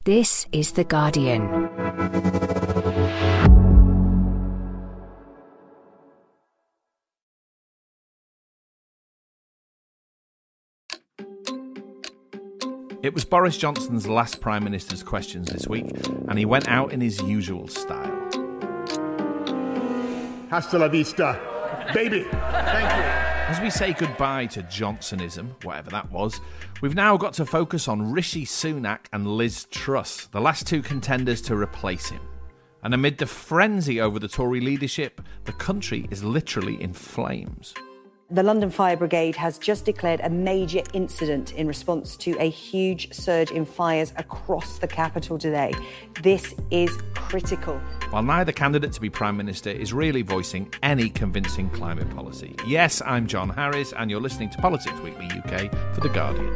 This is The Guardian. It was Boris Johnson's last Prime Minister's Questions this week, and he went out in his usual style. Hasta la vista, baby. Thank you. As we say goodbye to Johnsonism, whatever that was, we've now got to focus on Rishi Sunak and Liz Truss, the last two contenders to replace him. And amid the frenzy over the Tory leadership, the country is literally in flames. The London Fire Brigade has just declared a major incident in response to a huge surge in fires across the capital today. This is critical. While neither candidate to be Prime Minister is really voicing any convincing climate policy. Yes, I'm John Harris, and you're listening to Politics Weekly UK for The Guardian.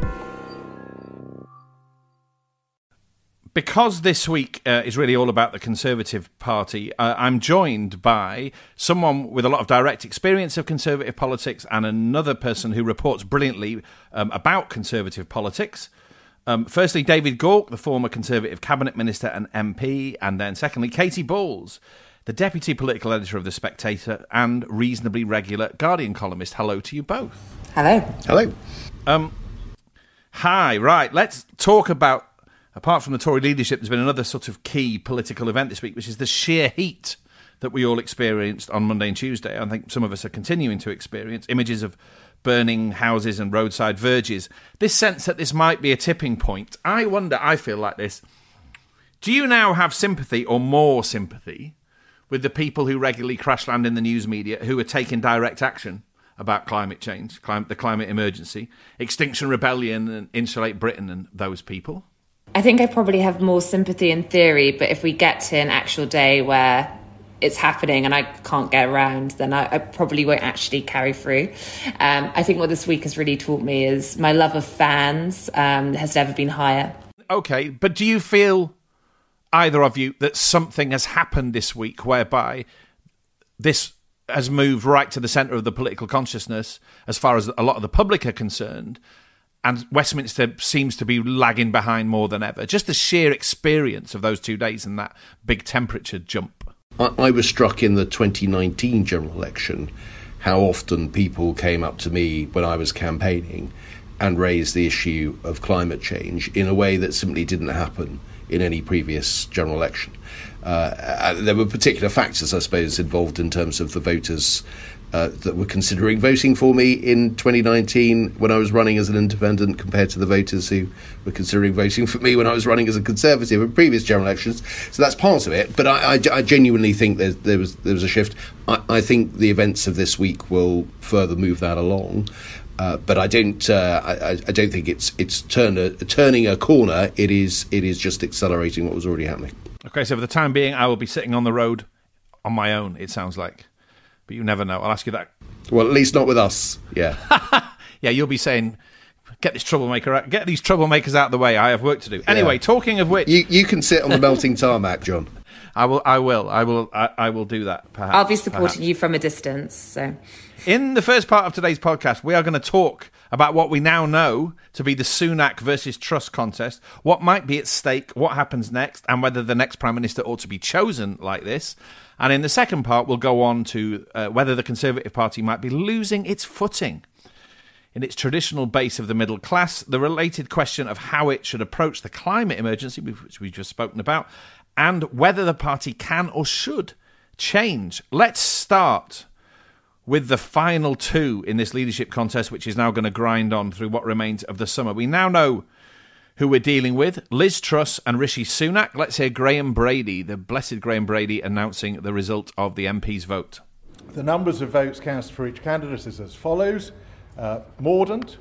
Because this week is really all about the Conservative Party, I'm joined by someone with a lot of direct experience of Conservative politics and another person who reports brilliantly about Conservative politics. Firstly, David Gauke, the former Conservative Cabinet Minister and MP, and then secondly, Katy Balls, the Deputy Political Editor of The Spectator and reasonably regular Guardian columnist. Hello to you both. Hello. Hello. Hi, right, let's talk about, apart from the Tory leadership, there's been another sort of key political event this week, which is the sheer heat that we all experienced on Monday and Tuesday. I think some of us are continuing to experience images of burning houses and roadside verges. This sense that this might be a tipping point. I wonder, I feel like this. Do you now have sympathy or more sympathy with the people who regularly crash land in the news media who are taking direct action about climate change, the climate emergency, Extinction Rebellion and Insulate Britain and those people? I think I probably have more sympathy in theory, but if we get to an actual day where it's happening and I can't get around, then I probably won't actually carry through. I think what this week has really taught me is my love of fans has never been higher. Okay, but do you feel, either of you, that something has happened this week whereby this has moved right to the centre of the political consciousness as far as a lot of the public are concerned, and Westminster seems to be lagging behind more than ever? Just the sheer experience of those 2 days and that big temperature jump. I was struck in the 2019 general election how often people came up to me when I was campaigning and raised the issue of climate change in a way that simply didn't happen in any previous general election. There were particular factors, I suppose, involved in terms of the voters that were considering voting for me in 2019 when I was running as an independent compared to the voters who were considering voting for me when I was running as a Conservative in previous general elections. So that's part of it. But I genuinely think there was a shift. I think the events of this week will further move that along. But I don't think it's turning a corner. It is just accelerating what was already happening. Okay, so for the time being, I will be sitting on the road on my own, it sounds like. But you never know. I'll ask you that. Well, at least not with us. Yeah. Yeah, you'll be saying, get these troublemakers out of the way. I have work to do. Anyway, talking of which, you can sit on the melting tarmac, John. I will do that. Perhaps I'll be supporting you from a distance. So, in the first part of today's podcast, we are going to talk about what we now know to be the Sunak versus Truss contest, what might be at stake, what happens next, and whether the next Prime Minister ought to be chosen like this. And in the second part, we'll go on to whether the Conservative Party might be losing its footing in its traditional base of the middle class, the related question of how it should approach the climate emergency, which we've just spoken about, and whether the party can or should change. Let's start with the final two in this leadership contest, which is now going to grind on through what remains of the summer. We now know who we're dealing with, Liz Truss and Rishi Sunak. Let's hear Graham Brady, the blessed Graham Brady, announcing the result of the MP's vote. The numbers of votes cast for each candidate is as follows. Mordaunt,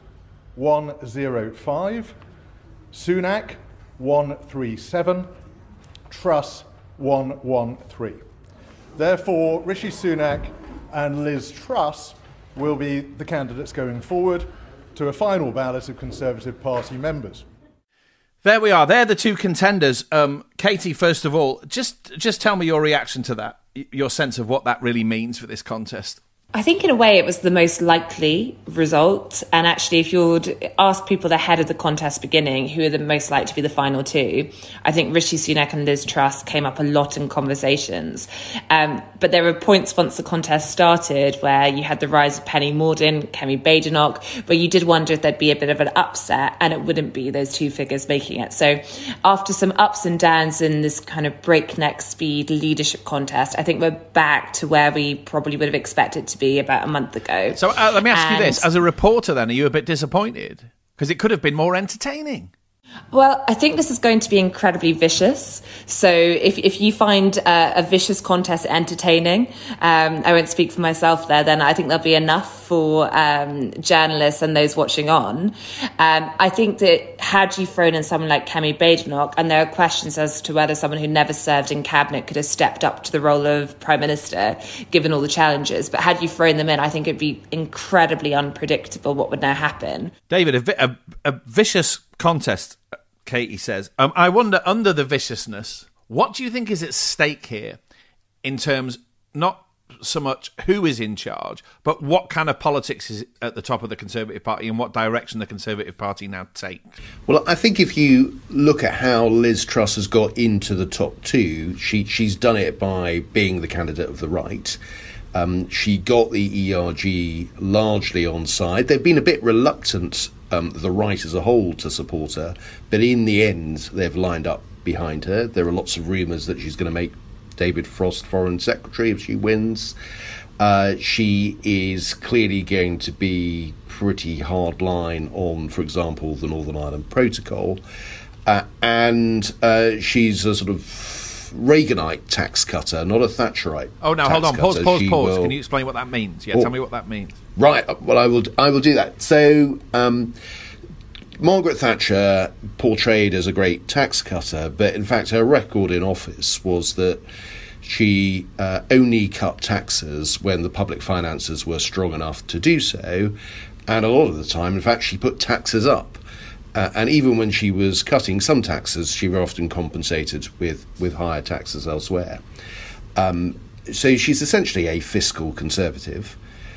105. Sunak, 137. Truss, 113. Therefore, Rishi Sunak and Liz Truss will be the candidates going forward to a final ballot of Conservative Party members. There we are. They're the two contenders. Katy, first of all, just tell me your reaction to that, your sense of what that really means for this contest. I think in a way it was the most likely result. And actually, if you'd ask people ahead of the contest beginning who are the most likely to be the final two, I think Rishi Sunak and Liz Truss came up a lot in conversations. But there were points once the contest started where you had the rise of Penny Mordaunt, Kemi Badenoch, where you did wonder if there'd be a bit of an upset and it wouldn't be those two figures making it. So after some ups and downs in this kind of breakneck speed leadership contest, I think we're back to where we probably would have expected to be about a month ago. So let me ask you this. As a reporter then, are you a bit disappointed? Because it could have been more entertaining. Well, I think this is going to be incredibly vicious. So if you find a vicious contest entertaining, I won't speak for myself there, then I think there'll be enough for journalists and those watching on. I think that had you thrown in someone like Kemi Badenoch, and there are questions as to whether someone who never served in cabinet could have stepped up to the role of Prime Minister, given all the challenges. But had you thrown them in, I think it'd be incredibly unpredictable what would now happen. David, a vicious contest, Katie says. I wonder, under the viciousness, what do you think is at stake here in terms, not so much who is in charge, but what kind of politics is at the top of the Conservative Party and what direction the Conservative Party now take? Well, I think if you look at how Liz Truss has got into the top two, she's done it by being the candidate of the right. She got the ERG largely on side. They've been a bit reluctant, the right as a whole, to support her, but in the end they've lined up behind her. There are lots of rumours that she's going to make David Frost Foreign Secretary if she wins. She is clearly going to be pretty hard line on, for example, the Northern Ireland Protocol, and she's a sort of Reaganite tax cutter, not a Thatcherite. Oh, now hold on, pause. Can you explain what that means? Yeah, tell me what that means. Right. Well, I will do that. So, Margaret Thatcher portrayed as a great tax cutter, but in fact her record in office was that she only cut taxes when the public finances were strong enough to do so, and a lot of the time, in fact, she put taxes up. And even when she was cutting some taxes, she was often compensated with higher taxes elsewhere. So she's essentially a fiscal conservative.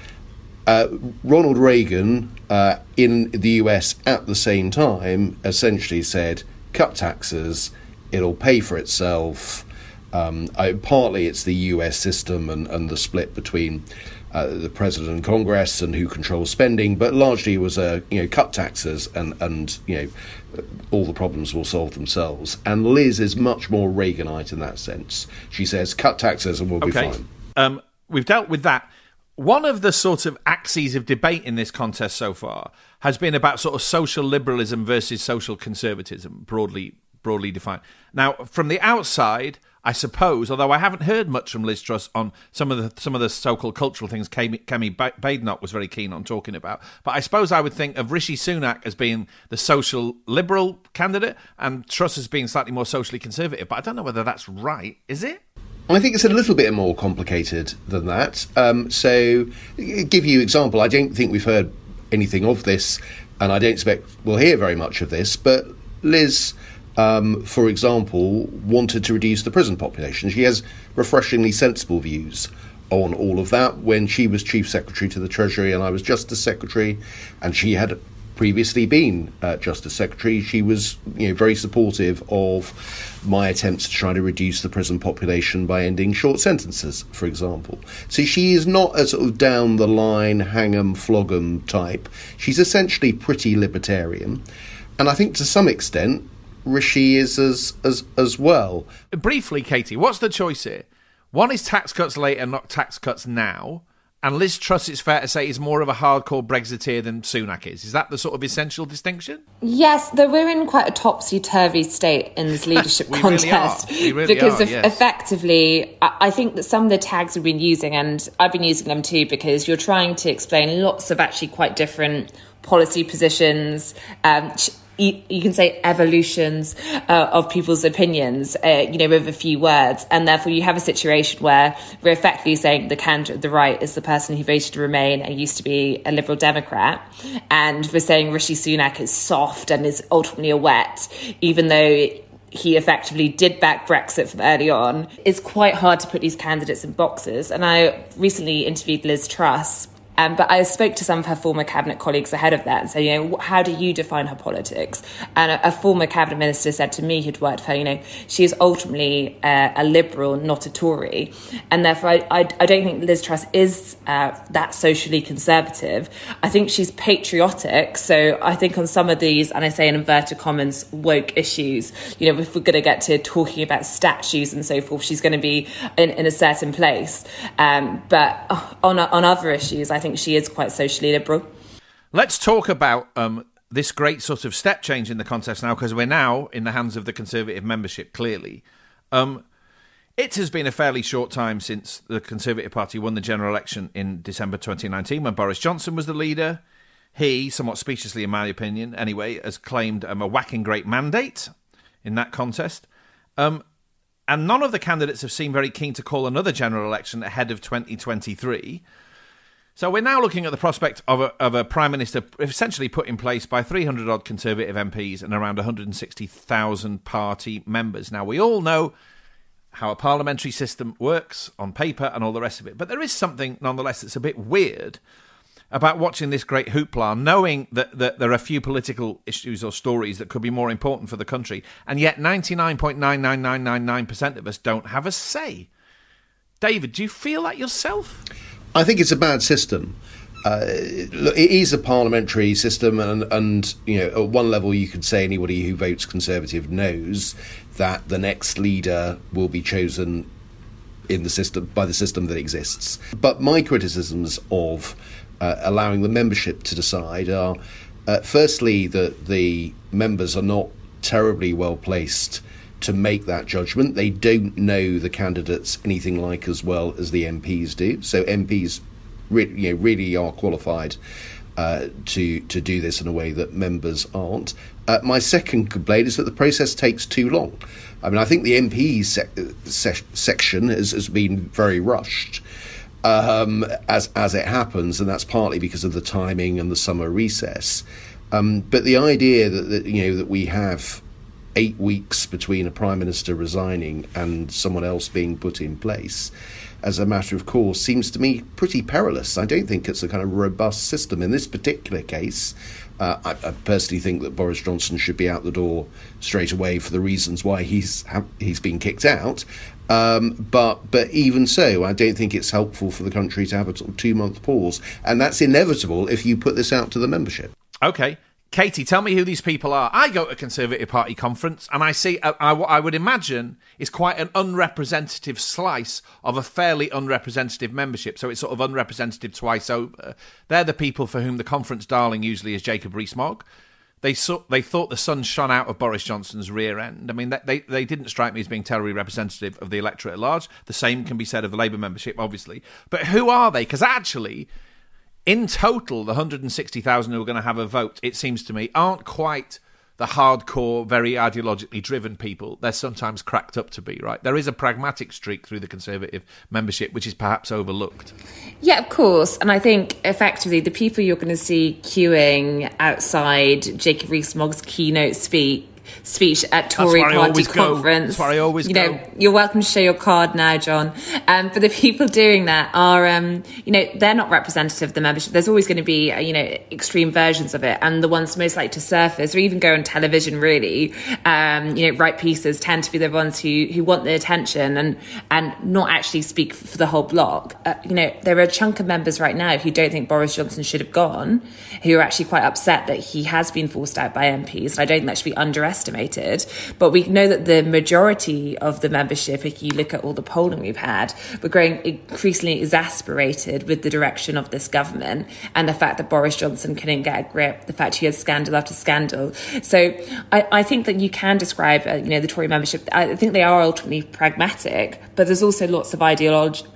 Ronald Reagan, in the US at the same time, essentially said, cut taxes, it'll pay for itself. Partly it's the US system and the split between the president and Congress and who controls spending, but largely it was cut taxes and all the problems will solve themselves. And Liz is much more Reaganite in that sense. She says cut taxes and we'll be fine. We've dealt with that. One of the sort of axes of debate in this contest so far has been about sort of social liberalism versus social conservatism, broadly defined. Now, from the outside, I suppose, although I haven't heard much from Liz Truss on some of the so-called cultural things Kemi Badenoch was very keen on talking about, but I suppose I would think of Rishi Sunak as being the social liberal candidate and Truss as being slightly more socially conservative, but I don't know whether that's right, is it? I think it's a little bit more complicated than that. So, give you an example. I don't think we've heard anything of this, and I don't expect we'll hear very much of this, but Liz, for example, wanted to reduce the prison population. She has refreshingly sensible views on all of that. When she was Chief Secretary to the Treasury and I was Justice Secretary, and she had previously been Justice Secretary, she was very supportive of my attempts to try to reduce the prison population by ending short sentences, for example. So she is not a sort of down-the-line, hang-em, flog-em type. She's essentially pretty libertarian. And I think to some extent, Rishi is as well. Briefly, Katie, what's the choice here? One is tax cuts later, not tax cuts now. And Liz Truss, it's fair to say, is more of a hardcore Brexiteer than Sunak is. Is that the sort of essential distinction? Yes, though we're in quite a topsy-turvy state in this leadership contest. We really because are, yes. Effectively, I think that some of the tags we've been using, and I've been using them too, because you're trying to explain lots of actually quite different policy positions, you can say evolutions of people's opinions, with a few words. And therefore you have a situation where we're effectively saying the candidate of the right is the person who voted to Remain and used to be a Liberal Democrat. And we're saying Rishi Sunak is soft and is ultimately a wet, even though he effectively did back Brexit from early on. It's quite hard to put these candidates in boxes. And I recently interviewed Liz Truss, but I spoke to some of her former cabinet colleagues ahead of that and said, how do you define her politics? And a former cabinet minister said to me, who'd worked for her, she is ultimately a liberal, not a Tory. And therefore, I don't think Liz Truss is that socially conservative. I think she's patriotic. So I think on some of these, and I say in inverted commas, woke issues, if we're going to get to talking about statues and so forth, she's going to be in a certain place. But on other issues, I think she is quite socially liberal. Let's talk about this great sort of step change in the contest now, because we're now in the hands of the Conservative membership, clearly. It has been a fairly short time since the Conservative Party won the general election in December 2019 when Boris Johnson was the leader. He, somewhat speciously in my opinion anyway, has claimed a whacking great mandate in that contest. And none of the candidates have seemed very keen to call another general election ahead of 2023. So we're now looking at the prospect of a Prime Minister essentially put in place by 300-odd Conservative MPs and around 160,000 party members. Now, we all know how a parliamentary system works on paper and all the rest of it, but there is something, nonetheless, that's a bit weird about watching this great hoopla, knowing that there are a few political issues or stories that could be more important for the country, and yet 99.9999% of us don't have a say. David, do you feel that yourself? I think it's a bad system. Look, it is a parliamentary system, and at one level you could say anybody who votes Conservative knows that the next leader will be chosen in the system by the system that exists. But my criticisms of allowing the membership to decide are, firstly, that the members are not terribly well placed to make that judgment. They don't know the candidates anything like as well as the MPs do. So MPs really are qualified to do this in a way that members aren't. My second complaint is that the process takes too long. I mean, I think the MP section has been very rushed, as it happens, and that's partly because of the timing and the summer recess. But the idea that we have 8 weeks between a Prime Minister resigning and someone else being put in place as a matter of course seems to me pretty perilous. I don't think it's a kind of robust system. In this particular case, I personally think that Boris Johnson should be out the door straight away for the reasons why he's been kicked out. But even so, I don't think it's helpful for the country to have a 2-month pause. And that's inevitable if you put this out to the membership. OK. Katie, tell me who these people are. I go to a Conservative Party conference and I see, I would imagine, is quite an unrepresentative slice of a fairly unrepresentative membership. So it's sort of unrepresentative twice over. They're the people for whom the conference darling usually is Jacob Rees-Mogg. They thought the sun shone out of Boris Johnson's rear end. I mean, they didn't strike me as being terribly representative of the electorate at large. The same can be said of the Labour membership, obviously. But who are they? Because actually, in total, the 160,000 who are going to have a vote, it seems to me, aren't quite the hardcore, very ideologically driven people they're sometimes cracked up to be, right? There is a pragmatic streak through the Conservative membership, which is perhaps overlooked. Yeah, of course. And I think, effectively, the people you're going to see queuing outside Jacob Rees-Mogg's keynote speech at Tory Party conference. That's where I always go. You're welcome to show your card now, John. But the people doing that are, they're not representative of the membership. There's always going to be, extreme versions of it. And the ones most likely to surface or even go on television, really, write pieces tend to be the ones who want the attention and not actually speak for the whole bloc. There are a chunk of members right now who don't think Boris Johnson should have gone, who are actually quite upset that he has been forced out by MPs. And I don't think that should be underestimated. But we know that the majority of the membership, if you look at all the polling we've had, we're growing increasingly exasperated with the direction of this government and the fact that Boris Johnson couldn't get a grip, the fact he had scandal after scandal. So I think that you can describe, the Tory membership. I think they are ultimately pragmatic, but there's also lots of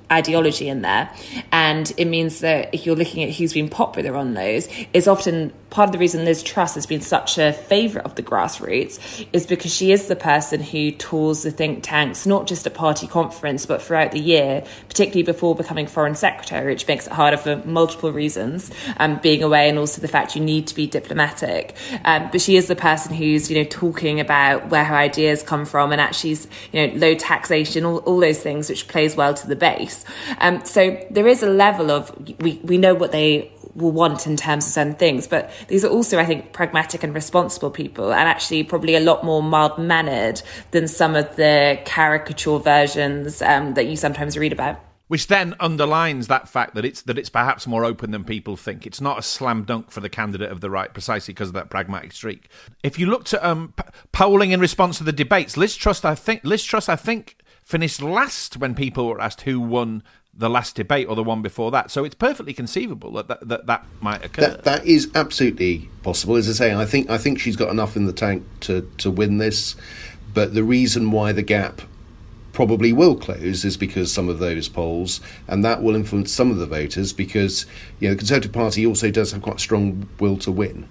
ideology in there, and it means that if you're looking at who's been popular on those, is often part of the reason Liz Truss has been such a favourite of the grassroots is because she is the person who tours the think tanks, not just at party conference but throughout the year, particularly before becoming Foreign Secretary, which makes it harder for multiple reasons, being away, and also the fact you need to be diplomatic, but she is the person who's talking about where her ideas come from, and actually low taxation, all those things, which plays well to the base. So there is a level of we know what they will want in terms of certain things, but these are also, I think, pragmatic and responsible people, and actually probably a lot more mild-mannered than some of the caricature versions that you sometimes read about. Which then underlines that fact that it's perhaps more open than people think. It's not a slam dunk for the candidate of the right, precisely because of that pragmatic streak. If you looked at polling in response to the debates, Liz Truss, I think, finished last when people were asked who won the last debate or the one before that. So it's perfectly conceivable that might occur. That is absolutely possible. As I say, I think she's got enough in the tank to win this. But the reason why the gap probably will close is because some of those polls, and that will influence some of the voters, because the Conservative Party also does have quite a strong will to win.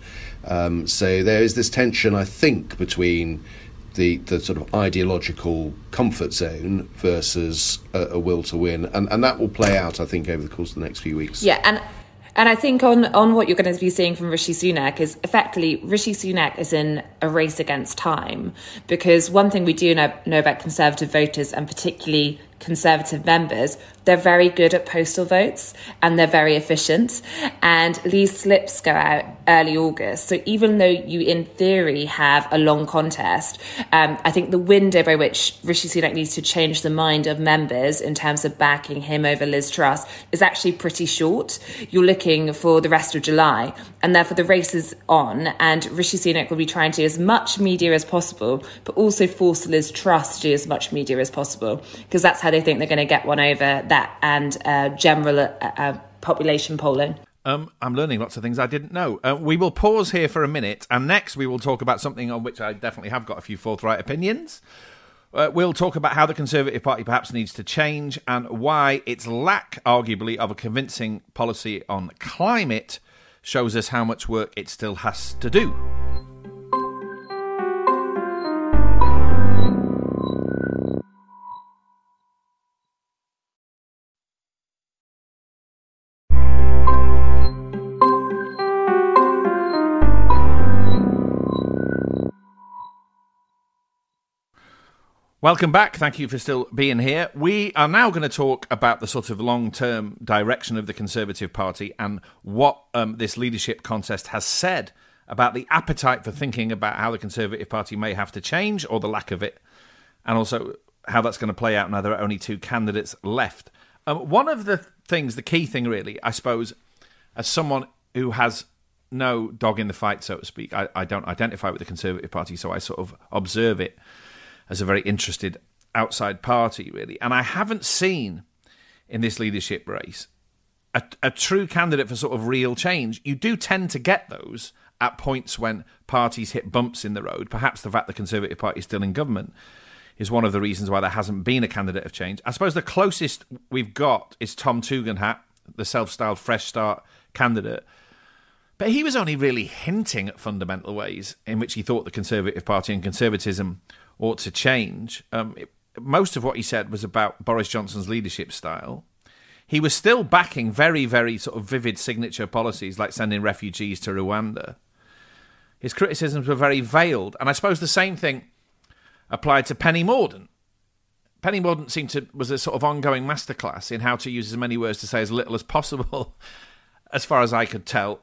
So there is this tension, I think, between the sort of ideological comfort zone versus a will to win, and that will play out, I think, over the course of the next few weeks. Yeah, and I think on what you're going to be seeing from Rishi Sunak is effectively Rishi Sunak is in a race against time, because one thing we do know about Conservative voters, and particularly Conservative members, they're very good at postal votes and they're very efficient, and these slips go out early August. So even though you in theory have a long contest, I think the window by which Rishi Sunak needs to change the mind of members in terms of backing him over Liz Truss is actually pretty short. You're looking for the rest of July, and therefore the race is on, and Rishi Sunak will be trying to do as much media as possible, but also force Liz Truss to do as much media as possible, because that's how they think they're going to get one over that and general population polling. I'm learning lots of things I didn't know. We will pause here for a minute, and next we will talk about something on which I definitely have got a few forthright opinions. We'll talk about how the Conservative Party perhaps needs to change, and why its lack, arguably, of a convincing policy on climate shows us how much work it still has to do. Welcome back. Thank you for still being here. We are now going to talk about the sort of long-term direction of the Conservative Party and what this leadership contest has said about the appetite for thinking about how the Conservative Party may have to change, or the lack of it, and also how that's going to play out now there are only two candidates left. One of the things, the key thing really, I suppose, as someone who has no dog in the fight, so to speak, I don't identify with the Conservative Party, so I sort of observe it as a very interested outside party, really. And I haven't seen in this leadership race a true candidate for sort of real change. You do tend to get those at points when parties hit bumps in the road. Perhaps the fact the Conservative Party is still in government is one of the reasons why there hasn't been a candidate of change. I suppose the closest we've got is Tom Tugendhat, the self-styled Fresh Start candidate. But he was only really hinting at fundamental ways in which he thought the Conservative Party and conservatism ought to change. Most of what he said was about Boris Johnson's leadership style. He was still backing very, very sort of vivid signature policies like sending refugees to Rwanda. His criticisms were very veiled, and I suppose the same thing applied to Penny Mordaunt. Penny Mordaunt was a sort of ongoing masterclass in how to use as many words to say as little as possible, as far as I could tell.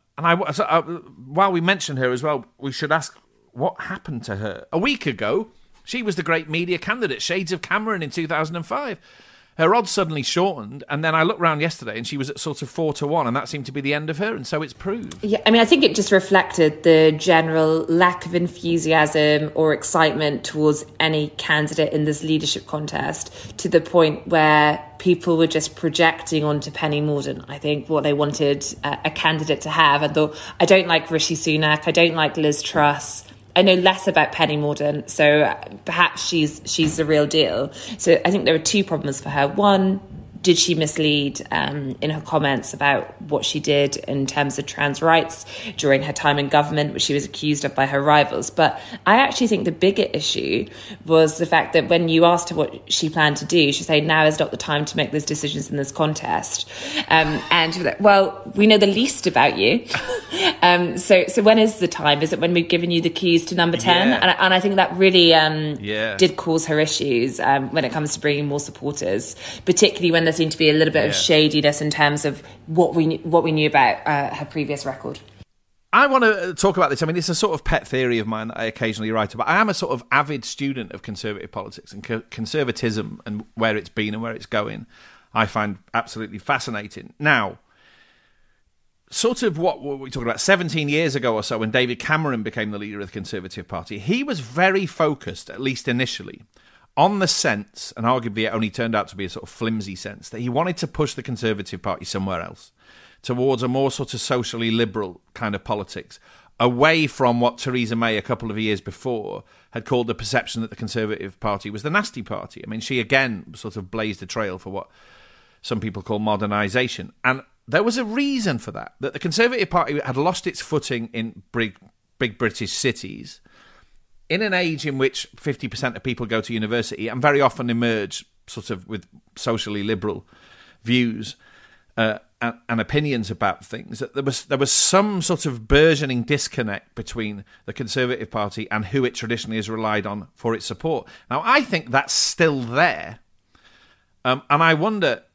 While we mention her as well, we should ask, what happened to her? A week ago, she was the great media candidate, Shades of Cameron in 2005. Her odds suddenly shortened, and then I looked round yesterday and she was at sort of 4-1, and that seemed to be the end of her, and so it's proved. Yeah, I mean, I think it just reflected the general lack of enthusiasm or excitement towards any candidate in this leadership contest, to the point where people were just projecting onto Penny Mordaunt, I think, what they wanted a candidate to have, and thought, I don't like Rishi Sunak, I don't like Liz Truss, I know less about Penny Mordaunt, so perhaps she's the real deal. So I think there are two problems for her. One, did she mislead in her comments about what she did in terms of trans rights during her time in government, which she was accused of by her rivals? But I actually think the bigger issue was the fact that when you asked her what she planned to do, she said, now is not the time to make those decisions in this contest. And she was like, well, we know the least about you. So when is the time? Is it when we've given you the keys to number 10? Yeah. And I think that really did cause her issues when it comes to bringing more supporters, particularly when there seemed to be a little bit of shadiness in terms of what we knew about her previous record. I want to talk about this. I mean, it's a sort of pet theory of mine that I occasionally write about. I am a sort of avid student of conservative politics and conservatism and where it's been and where it's going. I find absolutely fascinating. Now, sort of what were we talking about 17 years ago or so when David Cameron became the leader of the Conservative Party, he was very focused, at least initially, on the sense, and arguably it only turned out to be a sort of flimsy sense, that he wanted to push the Conservative Party somewhere else, towards a more sort of socially liberal kind of politics, away from what Theresa May a couple of years before had called the perception that the Conservative Party was the nasty party. I mean, she again sort of blazed a trail for what some people call modernisation. And there was a reason for that the Conservative Party had lost its footing in big British cities, in an age in which 50% of people go to university and very often emerge sort of with socially liberal views and opinions about things, that there was some sort of burgeoning disconnect between the Conservative Party and who it traditionally has relied on for its support. Now, I think that's still there. And I wonder,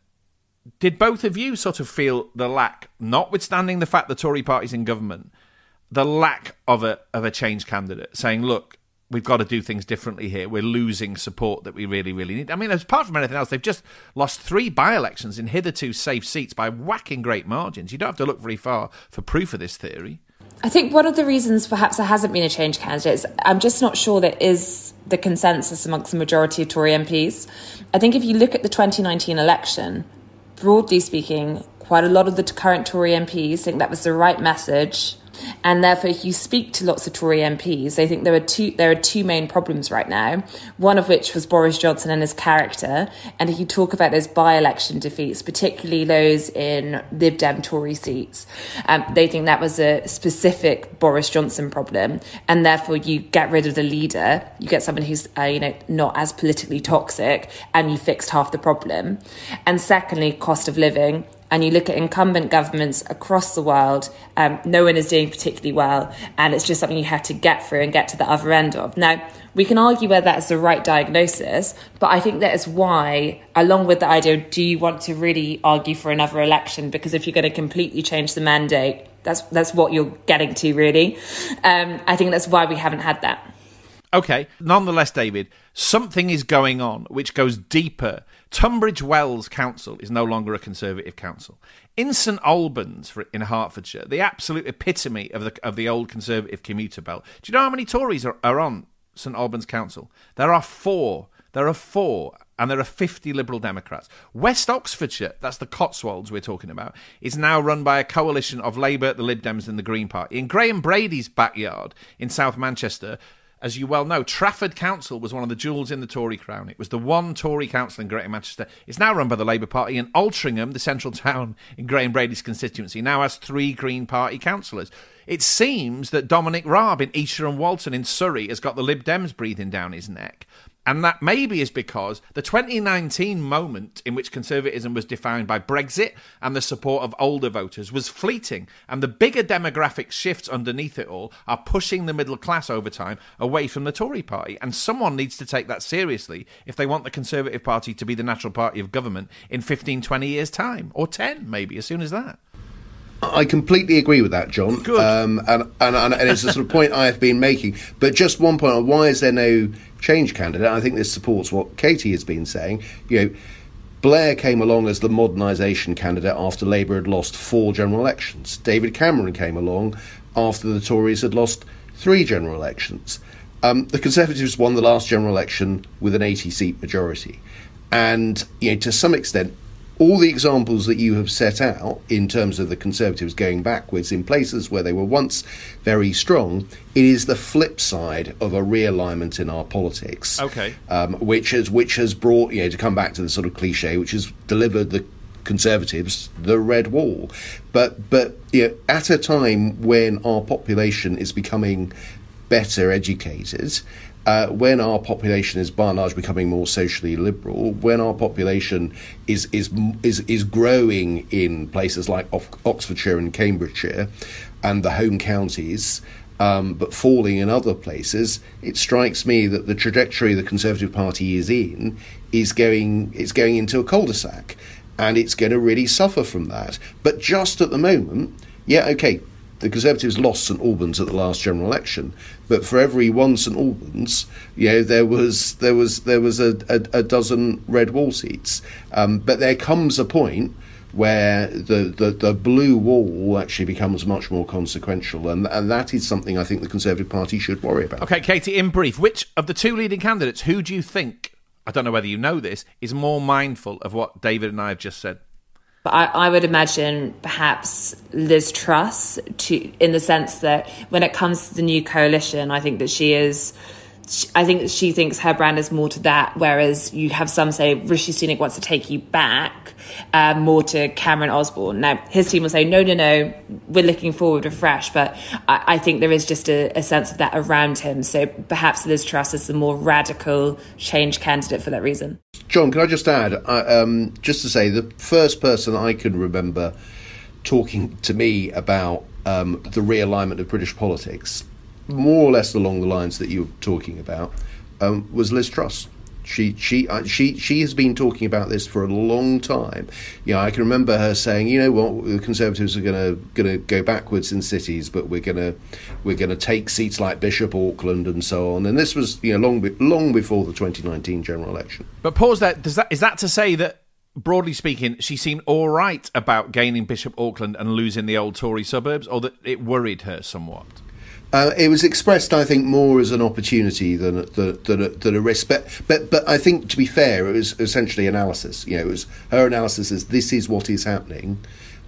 did both of you sort of feel the lack, notwithstanding the fact the Tory party's in government, the lack of a change candidate saying, look, we've got to do things differently here. We're losing support that we really, really need. I mean, apart from anything else, they've just lost 3 by-elections in hitherto safe seats by whacking great margins. You don't have to look very far for proof of this theory. I think one of the reasons perhaps there hasn't been a change candidate is I'm just not sure there is the consensus amongst the majority of Tory MPs. I think if you look at the 2019 election, broadly speaking, quite a lot of the current Tory MPs think that was the right message. And therefore, if you speak to lots of Tory MPs, they think there are two main problems right now, one of which was Boris Johnson and his character. And if you talk about those by-election defeats, particularly those in Lib Dem Tory seats, they think that was a specific Boris Johnson problem. And therefore, you get rid of the leader, you get someone who's not as politically toxic, and you fixed half the problem. And secondly, cost of living. And you look at incumbent governments across the world, no one is doing particularly well, and it's just something you have to get through and get to the other end of. Now, we can argue whether that's the right diagnosis, but I think that is why, along with the idea, do you want to really argue for another election? Because if you're going to completely change the mandate, that's what you're getting to, really. I think that's why we haven't had that. Okay, nonetheless, David, something is going on which goes deeper. Tunbridge Wells Council is no longer a Conservative council. In St Albans in Hertfordshire, the absolute epitome of the old Conservative commuter belt. Do you know how many Tories are on St Albans Council? There are 4. There are 4, and there are 50 Liberal Democrats. West Oxfordshire, that's the Cotswolds we're talking about, is now run by a coalition of Labour, the Lib Dems and the Green Party. In Graham Brady's backyard in South Manchester, as you well know, Trafford Council was one of the jewels in the Tory crown. It was the one Tory council in Greater Manchester. It's now run by the Labour Party, and Altrincham, the central town in Graham Brady's constituency, now has 3 Green Party councillors. It seems that Dominic Raab in Esher and Walton in Surrey has got the Lib Dems breathing down his neck. And that maybe is because the 2019 moment in which conservatism was defined by Brexit and the support of older voters was fleeting. And the bigger demographic shifts underneath it all are pushing the middle class over time away from the Tory party. And someone needs to take that seriously if they want the Conservative Party to be the natural party of government in 15, 20 years' time. Or 10, maybe, as soon as that. I completely agree with that, John. Good. And it's a sort of point I have been making. But just one point on why is there no change candidate? I think this supports what Katie has been saying. Blair came along as the modernisation candidate after Labour had lost 4 general elections. David Cameron came along after the Tories had lost 3 general elections. The Conservatives won the last general election with an 80-seat majority. And, to some extent, all the examples that you have set out in terms of the Conservatives going backwards in places where they were once very strong, it is the flip side of a realignment in our politics. Okay. Which has brought, to come back to the sort of cliche, which has delivered the Conservatives the red wall. But at a time when our population is becoming better educated, when our population is by and large becoming more socially liberal, when our population is growing in places like Oxfordshire and Cambridgeshire and the home counties, but falling in other places, it strikes me that the trajectory the Conservative Party is in is going into a cul-de-sac, and it's going to really suffer from that. But just at the moment, the Conservatives lost St Albans at the last general election, but for every one St Albans, there was a dozen red wall seats. But there comes a point where the blue wall actually becomes much more consequential, and that is something I think the Conservative Party should worry about. Okay, Katie, in brief, which of the two leading candidates, who do you think, I don't know whether you know this, is more mindful of what David and I have just said? But I would imagine perhaps Liz Truss, in the sense that when it comes to the new coalition, I think that she thinks her brand is more to that, whereas you have some say Rishi Sunak wants to take you back more to Cameron Osborne. Now, his team will say, no, we're looking forward afresh, but I think there is just a sense of that around him. So perhaps Liz Truss is the more radical change candidate for that reason. John, can I just add, just to say, the first person I can remember talking to me about the realignment of British politics, more or less along the lines that you were talking about, was Liz Truss. She has been talking about this for a long time. I can remember her saying, the Conservatives are going to go backwards in cities, but we're going to take seats like Bishop Auckland and so on. And this was long before the 2019 general election. But pause there. Is that to say that, broadly speaking, she seemed all right about gaining Bishop Auckland and losing the old Tory suburbs, or that it worried her somewhat? It was expressed, I think, more as an opportunity than a risk. But I think, to be fair, it was essentially analysis. It was her analysis as this is what is happening,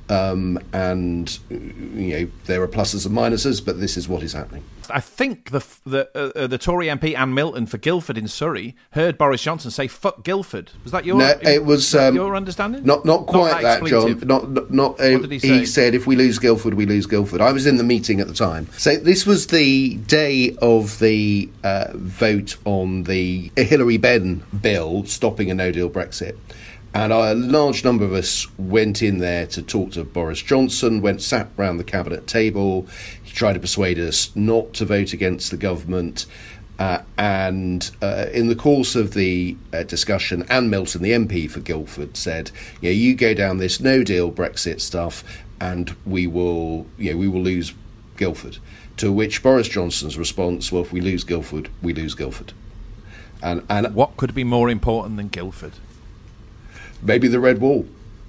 and there are pluses and minuses, but this is what is happening. I think the Tory MP Anne Milton for Guildford in Surrey heard Boris Johnson say "fuck Guildford." Was that your? No, it was your understanding. Not quite that, John. Not. What did he say? He said, "If we lose Guildford, we lose Guildford." I was in the meeting at the time. So this was the day of the vote on the Hillary Benn bill stopping a no-deal Brexit. And a large number of us went in there to talk to Boris Johnson, sat round the cabinet table. He tried to persuade us not to vote against the government. And in the course of the discussion, Anne Milton, the MP for Guildford, said, you go down this no-deal Brexit stuff and we will lose Guildford. To which Boris Johnson's response, well, if we lose Guildford, we lose Guildford. And what could be more important than Guildford? Maybe the red wall.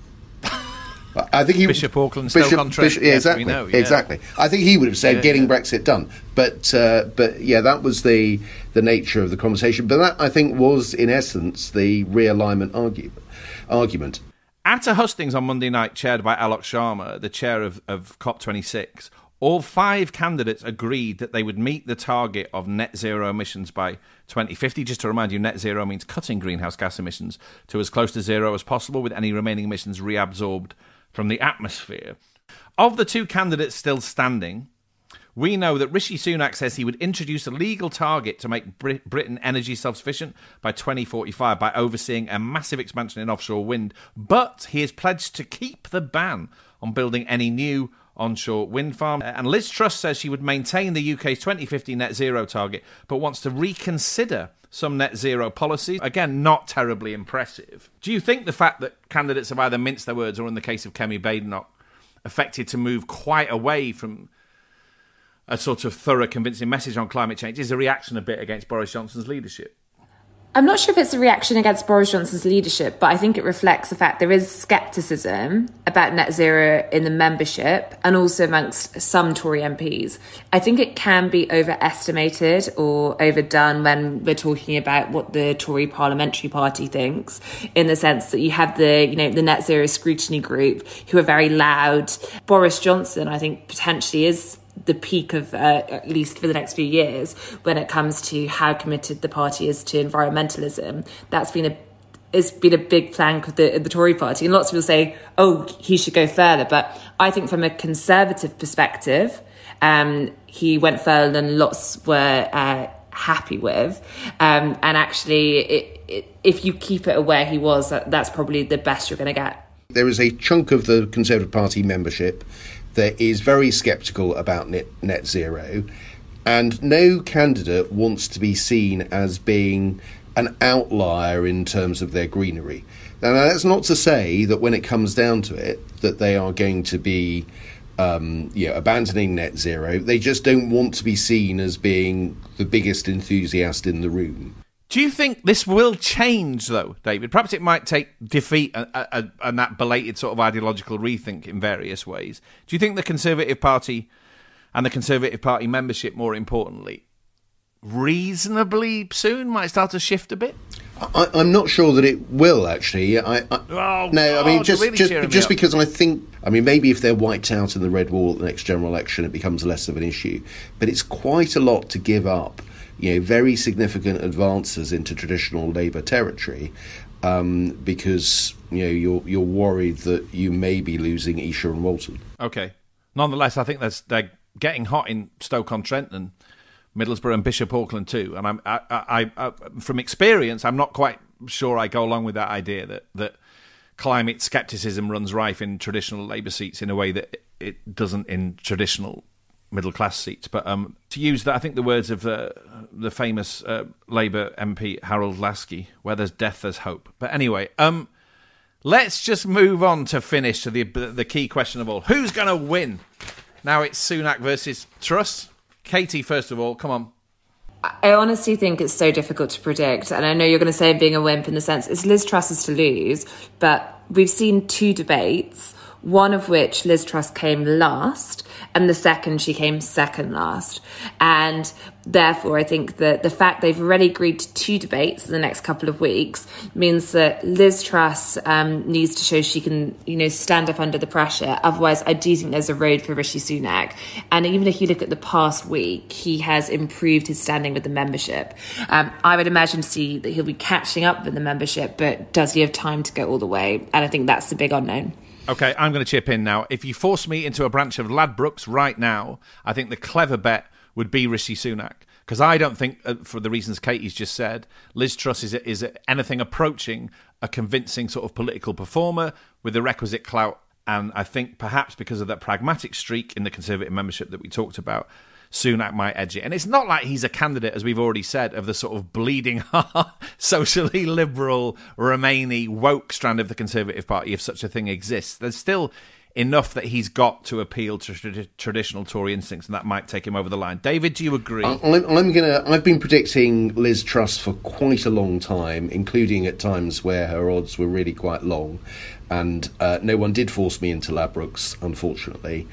I think Bishop Auckland, Stoke-on-Trent. Exactly. Exactly. I think he would have said getting Brexit done. But that was the nature of the conversation. But that, I think, was in essence the realignment argument. At a hustings on Monday night, chaired by Alok Sharma, the chair of COP26, all 5 candidates agreed that they would meet the target of net zero emissions by 2050. Just to remind you, net zero means cutting greenhouse gas emissions to as close to zero as possible, with any remaining emissions reabsorbed from the atmosphere. Of the 2 candidates still standing, we know that Rishi Sunak says he would introduce a legal target to make Britain energy self-sufficient by 2045 by overseeing a massive expansion in offshore wind, but he has pledged to keep the ban on building any new onshore wind farm. And Liz Truss says she would maintain the UK's 2050 net zero target, but wants to reconsider some net zero policies. Again, not terribly impressive. Do you think the fact that candidates have either minced their words or, in the case of Kemi Badenoch, affected to move quite away from a sort of thorough, convincing message on climate change is a reaction a bit against Boris Johnson's leadership? I'm not sure if it's a reaction against Boris Johnson's leadership, but I think it reflects the fact there is scepticism about net zero in the membership and also amongst some Tory MPs. I think it can be overestimated or overdone when we're talking about what the Tory parliamentary party thinks, in the sense that you have the net zero scrutiny group who are very loud. Boris Johnson, I think, potentially is the peak of, at least for the next few years, when it comes to how committed the party is to environmentalism. It's been a big plank of the Tory party. And lots of people say, oh, he should go further. But I think from a Conservative perspective, he went further than lots were happy with. And actually, if you keep it where he was, that's probably the best you're going to get. There is a chunk of the Conservative Party membership that is very sceptical about net zero, and no candidate wants to be seen as being an outlier in terms of their greenery. Now, that's not to say that when it comes down to it, that they are going to be abandoning net zero. They just don't want to be seen as being the biggest enthusiast in the room. Do you think this will change, though, David? Perhaps it might take defeat and that belated sort of ideological rethink in various ways. Do you think the Conservative Party and the Conservative Party membership, more importantly, reasonably soon might start to shift a bit? I'm not sure that it will, actually. Just because I think, maybe if they're wiped out in the Red Wall at the next general election, it becomes less of an issue. But it's quite a lot to give up. Very significant advances into traditional Labour territory, because you're worried that you may be losing Esher and Walton. Okay. Nonetheless, I think they're getting hot in Stoke-on-Trent and Middlesbrough and Bishop Auckland too. And I from experience, I'm not quite sure I go along with that idea that climate scepticism runs rife in traditional Labour seats in a way that it doesn't in traditional middle-class seats. But to use that, I think the words of the famous Labour MP Harold Lasky, where there's death, there's hope. But anyway, let's just move on to finish to the key question of all. Who's going to win? Now it's Sunak versus Truss. Katie, first of all, come on. I honestly think it's so difficult to predict. And I know you're going to say I'm being a wimp in the sense it's Liz Truss's to lose. But we've seen two debates, one of which Liz Truss came last, and the second she came second last. And therefore, I think that the fact they've already agreed to two debates in the next couple of weeks means that Liz Truss needs to show she can, stand up under the pressure. Otherwise, I do think there's a road for Rishi Sunak. And even if you look at the past week, he has improved his standing with the membership. I would imagine to see that he'll be catching up with the membership, but does he have time to go all the way? And I think that's the big unknown. Okay, I'm going to chip in now. If you force me into a branch of Ladbrokes right now, I think the clever bet would be Rishi Sunak. Because I don't think, for the reasons Katie's just said, Liz Truss is anything approaching a convincing sort of political performer with the requisite clout. And I think perhaps because of that pragmatic streak in the Conservative membership that we talked about, Sunak might edge it. And it's not like he's a candidate, as we've already said, of the sort of bleeding heart, socially liberal, Remainy, woke strand of the Conservative Party, if such a thing exists. There's still enough that he's got to appeal to traditional Tory instincts, and that might take him over the line. David, do you agree? I've been predicting Liz Truss for quite a long time, including at times where her odds were really quite long, and no one did force me into Ladbrokes, unfortunately.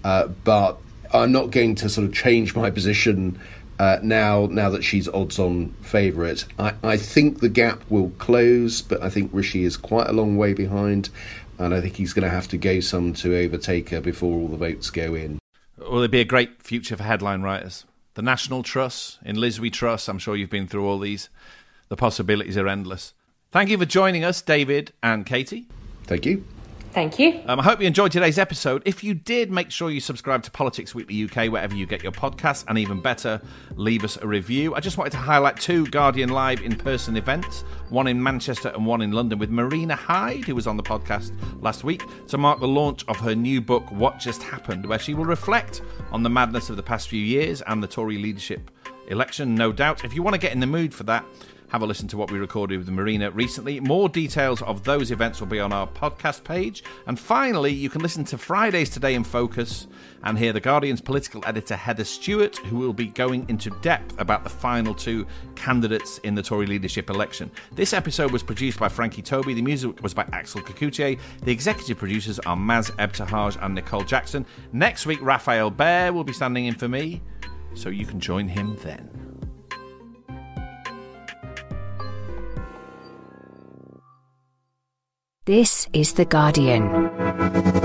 But I'm not going to sort of change my position now that she's odds-on favourite. I think the gap will close, but I think Rishi is quite a long way behind, and I think he's going to have to go some to overtake her before all the votes go in. Will it be a great future for headline writers? The National Trust, in Liz we trust. I'm sure you've been through all these. The possibilities are endless. Thank you for joining us, David and Katie. Thank you. Thank you. I hope you enjoyed today's episode. If you did, make sure you subscribe to Politics Weekly UK wherever you get your podcasts, and even better, leave us a review. I just wanted to highlight two Guardian Live in-person events, one in Manchester and one in London, with Marina Hyde, who was on the podcast last week, to mark the launch of her new book, What Just Happened, where she will reflect on the madness of the past few years and the Tory leadership election, no doubt. If you want to get in the mood for that, have a listen to what we recorded with Marina recently. More details of those events will be on our podcast page. And finally, you can listen to Friday's Today in Focus and hear The Guardian's political editor Heather Stewart, who will be going into depth about the final two candidates in the Tory leadership election. This episode was produced by Frankie Toby. The music was by Axel Kakutier. The executive producers are Maz Ebtahaj and Nicole Jackson. Next week, Raphael Bear will be standing in for me, so you can join him then. This is The Guardian.